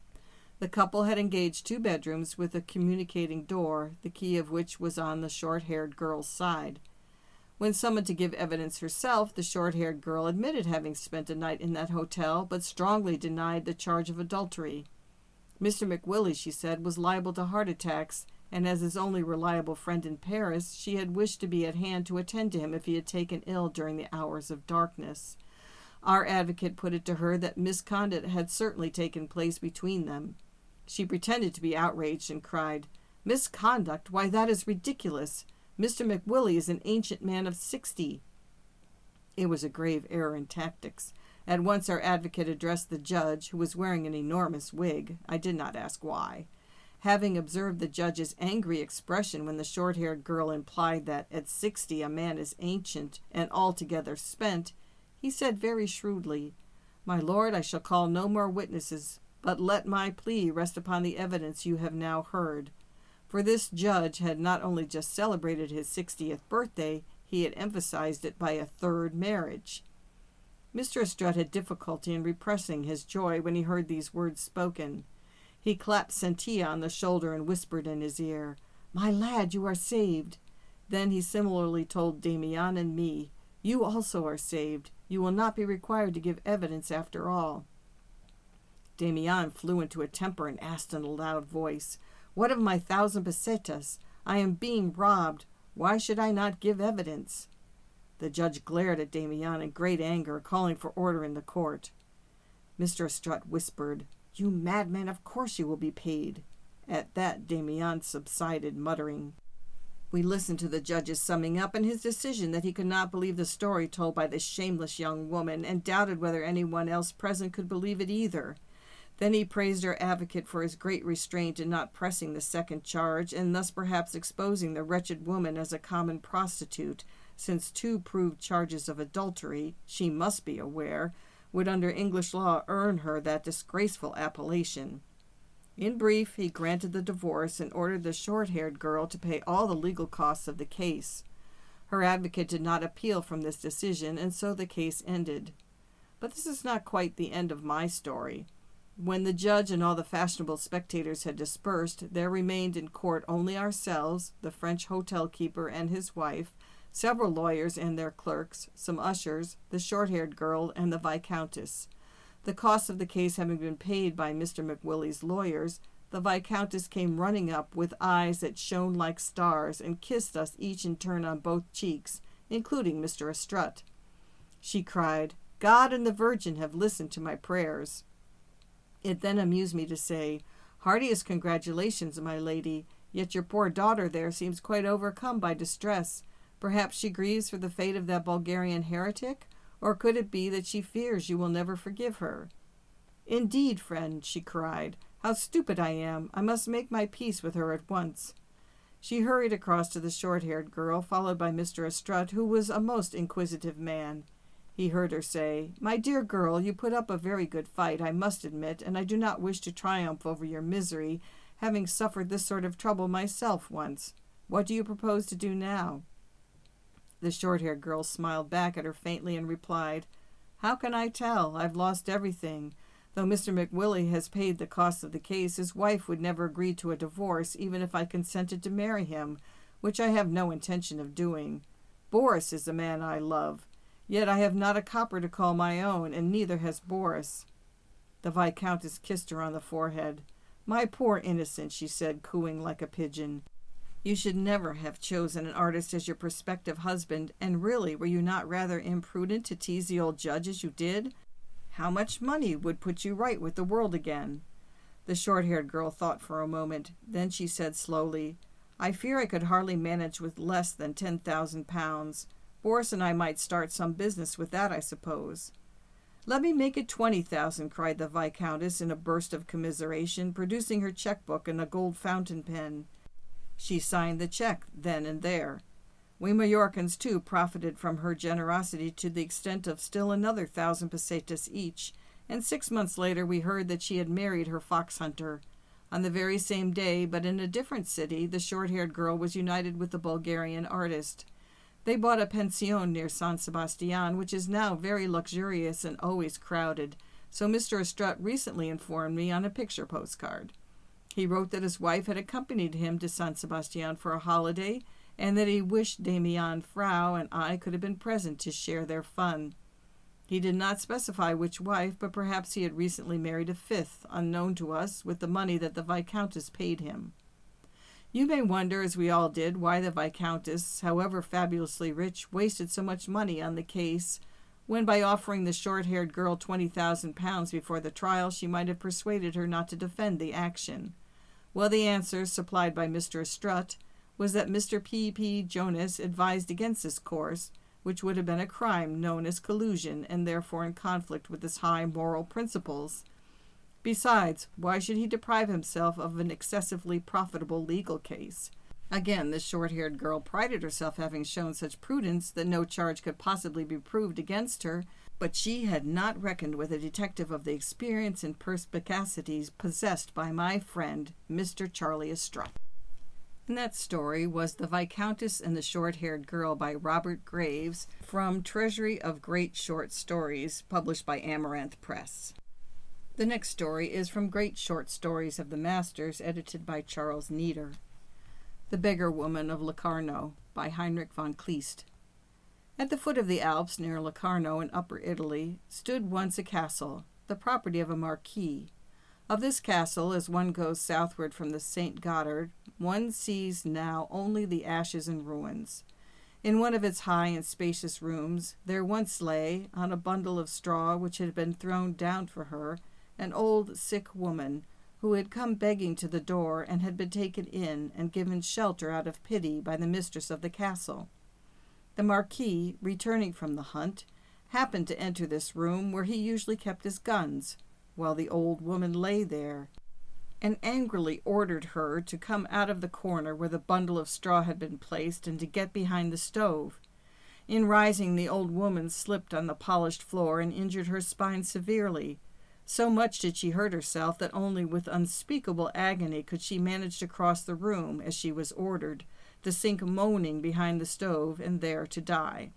The couple had engaged two bedrooms with a communicating door, the key of which was on the short-haired girl's side. When summoned to give evidence herself, the short-haired girl admitted having spent a night in that hotel, but strongly denied the charge of adultery. Mister McWillie, she said, was liable to heart attacks, and as his only reliable friend in Paris, she had wished to be at hand to attend to him if he had taken ill during the hours of darkness. Our advocate put it to her that misconduct had certainly taken place between them. She pretended to be outraged and cried, "Misconduct? Why, that is ridiculous. Mister McWillie is an ancient man of sixty." It was a grave error in tactics. At once our advocate addressed the judge, who was wearing an enormous wig. I did not ask why. Having observed the judge's angry expression when the short-haired girl implied that at sixty a man is ancient and altogether spent, he said very shrewdly, "My lord, I shall call no more witnesses, but let my plea rest upon the evidence you have now heard." For this judge had not only just celebrated his sixtieth birthday, he had emphasized it by a third marriage. Mister Estrut had difficulty in repressing his joy when he heard these words spoken. He clapped Cynthia on the shoulder and whispered in his ear, "My lad, you are saved." Then he similarly told Damien and me, "You also are saved. You will not be required to give evidence after all." Damien flew into a temper and asked in a loud voice, "What of my thousand pesetas? I am being robbed. Why should I not give evidence?" The judge glared at Damiens in great anger, calling for order in the court. Mister Estrut whispered, "You madman, of course you will be paid." At that Damiens subsided, muttering. We listened to the judge's summing up and his decision that he could not believe the story told by this shameless young woman, and doubted whether anyone else present could believe it either. Then he praised our advocate for his great restraint in not pressing the second charge, and thus perhaps exposing the wretched woman as a common prostitute, since two proved charges of adultery, she must be aware, would under English law earn her that disgraceful appellation. In brief, he granted the divorce and ordered the short-haired girl to pay all the legal costs of the case. Her advocate did not appeal from this decision, and so the case ended. But this is not quite the end of my story. When the judge and all the fashionable spectators had dispersed, there remained in court only ourselves, the French hotel keeper and his wife, several lawyers and their clerks, some ushers, the short-haired girl, and the Viscountess. The cost of the case having been paid by Mister McWilly's lawyers, the Viscountess came running up with eyes that shone like stars and kissed us each in turn on both cheeks, including Mister Estrut. She cried, "God and the Virgin have listened to my prayers." It then amused me to say, "Heartiest congratulations, my lady, yet your poor daughter there seems quite overcome by distress. Perhaps she grieves for the fate of that Bulgarian heretic? Or could it be that she fears you will never forgive her?" "Indeed, friend," she cried, "how stupid I am! I must make my peace with her at once." She hurried across to the short-haired girl, followed by Mister Estrut, who was a most inquisitive man. He heard her say, "My dear girl, you put up a very good fight, I must admit, and I do not wish to triumph over your misery, having suffered this sort of trouble myself once. What do you propose to do now?" The short-haired girl smiled back at her faintly and replied, "How can I tell? I've lost everything. Though Mister McWilly has paid the cost of the case, his wife would never agree to a divorce, even if I consented to marry him, which I have no intention of doing. Boris is the man I love. Yet I have not a copper to call my own, and neither has Boris." The Viscountess kissed her on the forehead. "My poor innocent," she said, cooing like a pigeon. "You should never have chosen an artist as your prospective husband, and really, were you not rather imprudent to tease the old judge as you did? How much money would put you right with the world again?" The short-haired girl thought for a moment. Then she said slowly, "I fear I could hardly manage with less than ten thousand pounds. Boris and I might start some business with that, I suppose." "Let me make it twenty thousand," cried the Viscountess in a burst of commiseration, producing her checkbook and a gold fountain pen. She signed the check then and there. We Mallorcans, too, profited from her generosity to the extent of still another thousand pesetas each, and six months later we heard that she had married her fox hunter. On the very same day, but in a different city, the short-haired girl was united with the Bulgarian artist. They bought a pension near San Sebastian, which is now very luxurious and always crowded, so Mister Estrut recently informed me on a picture postcard. He wrote that his wife had accompanied him to San Sebastian for a holiday, and that he wished Damiens, Frau, and I could have been present to share their fun. He did not specify which wife, but perhaps he had recently married a fifth, unknown to us, with the money that the Viscountess paid him. You may wonder, as we all did, why the Viscountess, however fabulously rich, wasted so much money on the case, when by offering the short-haired girl twenty thousand pounds before the trial she might have persuaded her not to defend the action. Well, the answer, supplied by Mister Estrut, was that Mister P. P. Jonas advised against this course, which would have been a crime known as collusion, and therefore in conflict with his high moral principles. Besides, why should he deprive himself of an excessively profitable legal case? Again, the short-haired girl prided herself having shown such prudence that no charge could possibly be proved against her, but she had not reckoned with a detective of the experience and perspicacity possessed by my friend, Mister Charlie Estrut. And that story was The Viscountess and the Short-Haired Girl by Robert Graves from Treasury of Great Short Stories, published by Amaranth Press. The next story is from Great Short Stories of the Masters, edited by Charles Nieder. The Beggar Woman of Locarno by Heinrich von Kleist. At the foot of the Alps, near Locarno in Upper Italy, stood once a castle, the property of a marquis. Of this castle, as one goes southward from the Saint Gothard, one sees now only the ashes and ruins. In one of its high and spacious rooms there once lay, on a bundle of straw which had been thrown down for her, an old sick woman, who had come begging to the door and had been taken in and given shelter out of pity by the mistress of the castle. The Marquis, returning from the hunt, happened to enter this room where he usually kept his guns, while the old woman lay there, and angrily ordered her to come out of the corner where the bundle of straw had been placed and to get behind the stove. In rising, the old woman slipped on the polished floor and injured her spine severely. So much did she hurt herself that only with unspeakable agony could she manage to cross the room, as she was ordered, to sink moaning behind the stove and there to die.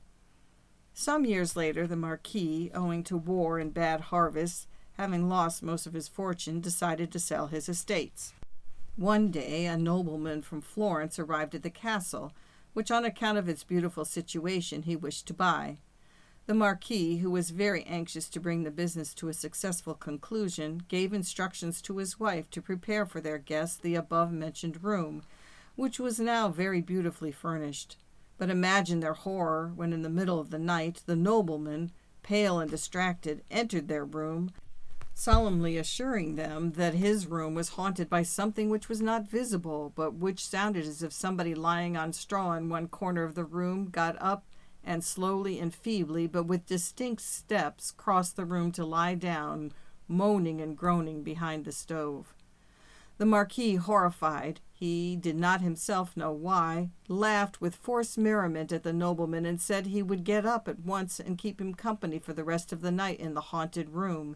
Some years later, the Marquis, owing to war and bad harvests, having lost most of his fortune, decided to sell his estates. One day a nobleman from Florence arrived at the castle, which on account of its beautiful situation he wished to buy. The Marquis, who was very anxious to bring the business to a successful conclusion, gave instructions to his wife to prepare for their guests the above-mentioned room, which was now very beautifully furnished. But imagine their horror when in the middle of the night the nobleman, pale and distracted, entered their room, solemnly assuring them that his room was haunted by something which was not visible, but which sounded as if somebody lying on straw in one corner of the room got up and slowly and feebly, but with distinct steps, crossed the room to lie down, moaning and groaning behind the stove. The Marquis, horrified, he did not himself know why, laughed with forced merriment at the nobleman and said he would get up at once and keep him company for the rest of the night in the haunted room.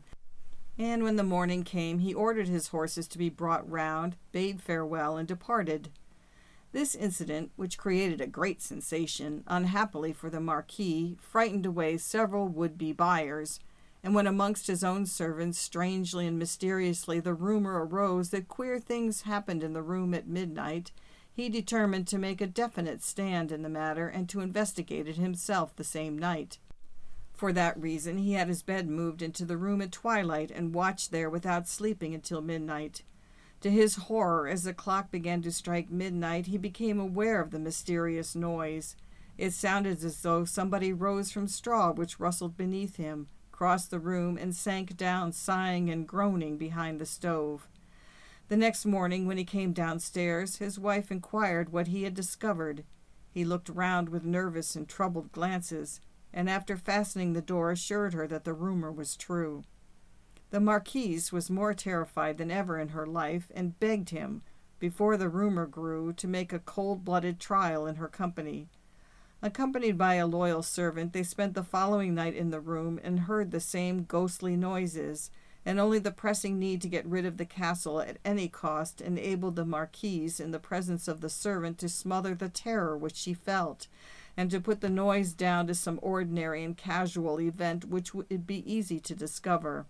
And when the morning came, he ordered his horses to be brought round, bade farewell, and departed. This incident, which created a great sensation, unhappily for the Marquis, frightened away several would-be buyers, and when amongst his own servants, strangely and mysteriously, the rumor arose that queer things happened in the room at midnight, he determined to make a definite stand in the matter and to investigate it himself the same night. For that reason he had his bed moved into the room at twilight and watched there without sleeping until midnight. To his horror, as the clock began to strike midnight, he became aware of the mysterious noise. It sounded as though somebody rose from straw which rustled beneath him, crossed the room, and sank down sighing and groaning behind the stove. The next morning, when he came downstairs, his wife inquired what he had discovered. He looked round with nervous and troubled glances, and after fastening the door assured her that the rumor was true. The Marquise was more terrified than ever in her life, and begged him, before the rumor grew, to make a cold-blooded trial in her company. Accompanied by a loyal servant, they spent the following night in the room and heard the same ghostly noises, and only the pressing need to get rid of the castle at any cost enabled the Marquise, in the presence of the servant, to smother the terror which she felt, and to put the noise down to some ordinary and casual event which would be easy to discover.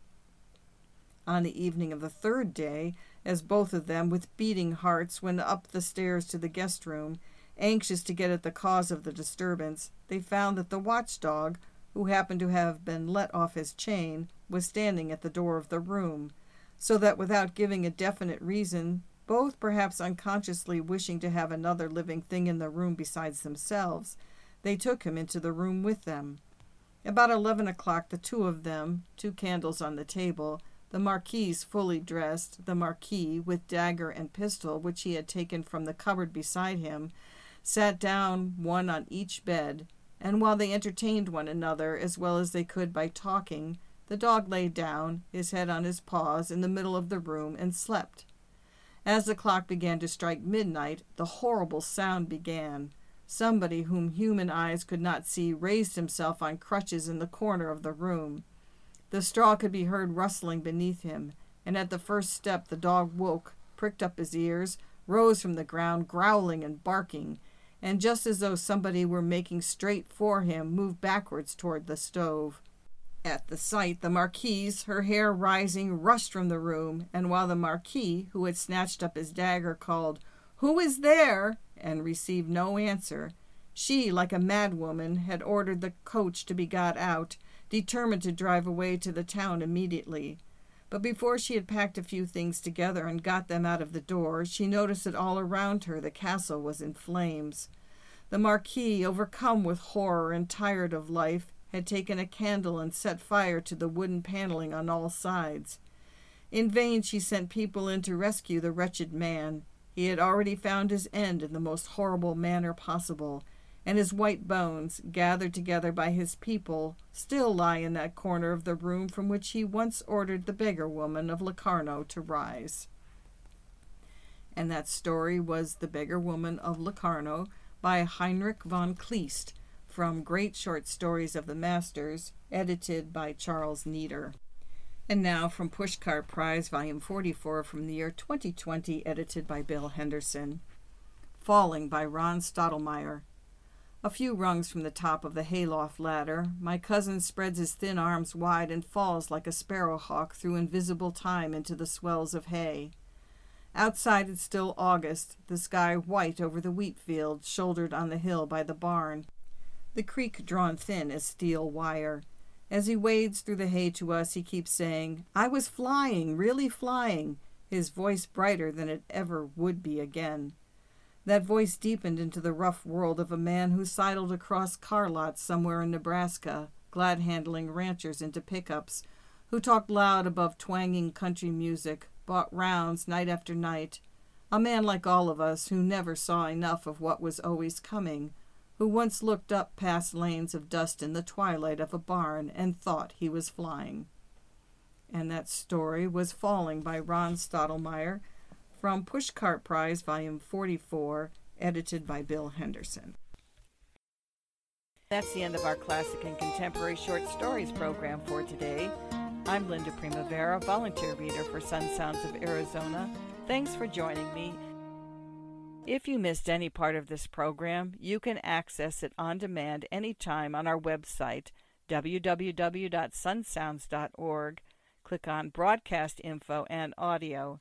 On the evening of the third day, as both of them, with beating hearts, went up the stairs to the guest-room, anxious to get at the cause of the disturbance, they found that the watchdog, who happened to have been let off his chain, was standing at the door of the room, so that without giving a definite reason, both perhaps unconsciously wishing to have another living thing in the room besides themselves, they took him into the room with them. About eleven o'clock the two of them, two candles on the table, the Marquise fully dressed, the Marquis, with dagger and pistol which he had taken from the cupboard beside him, sat down one on each bed, and while they entertained one another as well as they could by talking, the dog lay down, his head on his paws, in the middle of the room, and slept. As the clock began to strike midnight, the horrible sound began. Somebody whom human eyes could not see raised himself on crutches in the corner of the room. The straw could be heard rustling beneath him, and at the first step the dog woke, pricked up his ears, rose from the ground, growling and barking, and just as though somebody were making straight for him, moved backwards toward the stove. At the sight, the Marquise, her hair rising, rushed from the room, and while the Marquis, who had snatched up his dagger, called, "Who is there?" and received no answer, she, like a madwoman, had ordered the coach to be got out, determined to drive away to the town immediately. But before she had packed a few things together and got them out of the door, she noticed that all around her the castle was in flames. The Marquis, overcome with horror and tired of life, had taken a candle and set fire to the wooden paneling on all sides. In vain she sent people in to rescue the wretched man. He had already found his end in the most horrible manner possible, and his white bones, gathered together by his people, still lie in that corner of the room from which he once ordered the beggar woman of Locarno to rise. And that story was The Beggar Woman of Locarno by Heinrich von Kleist, from Great Short Stories of the Masters, edited by Charles Nieder. And now from Pushcart Prize, Volume forty-four, from the year twenty twenty, edited by Bill Henderson. Falling by Ron Stottlemyre. A few rungs from the top of the hayloft ladder, my cousin spreads his thin arms wide and falls like a sparrowhawk through invisible time into the swells of hay. Outside it's still August, the sky white over the wheat field shouldered on the hill by the barn, the creek drawn thin as steel wire. As he wades through the hay to us, he keeps saying, "I was flying, really flying," his voice brighter than it ever would be again. That voice deepened into the rough world of a man who sidled across car lots somewhere in Nebraska, glad-handling ranchers into pickups, who talked loud above twanging country music, bought rounds night after night, a man like all of us who never saw enough of what was always coming, who once looked up past lanes of dust in the twilight of a barn and thought he was flying. And that story was Falling by Ron Stottlemyre, from Pushcart Prize, Volume forty-four, edited by Bill Henderson. That's the end of our Classic and Contemporary Short Stories program for today. I'm Linda Primavera, volunteer reader for Sun Sounds of Arizona. Thanks for joining me. If you missed any part of this program, you can access it on demand anytime on our website, w w w dot sun sounds dot org. Click on Broadcast Info and Audio.